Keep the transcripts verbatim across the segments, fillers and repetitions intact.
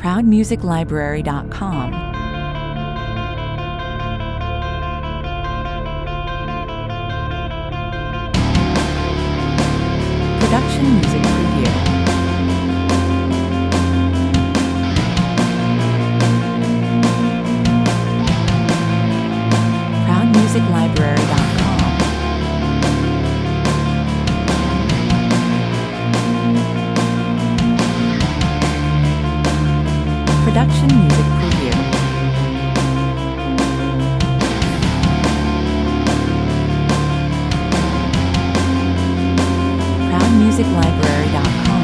proud music library dot com. Production Music Preview. proud music library dot com. Production Music Preview. proud music library dot com.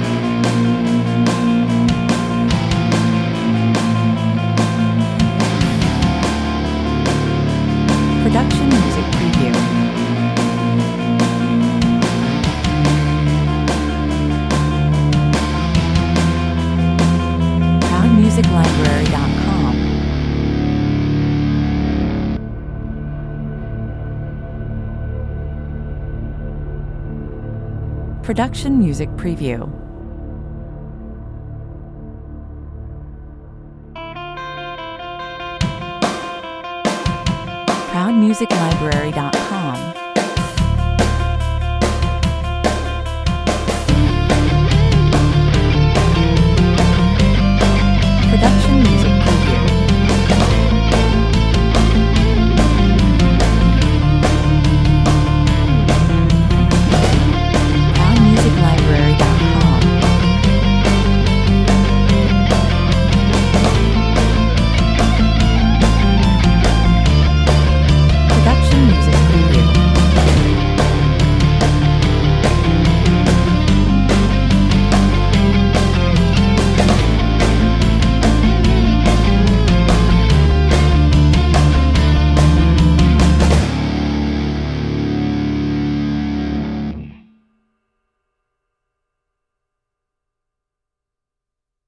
Production Music Preview. proud music library dot com. Production Music Preview. proud music library dot com.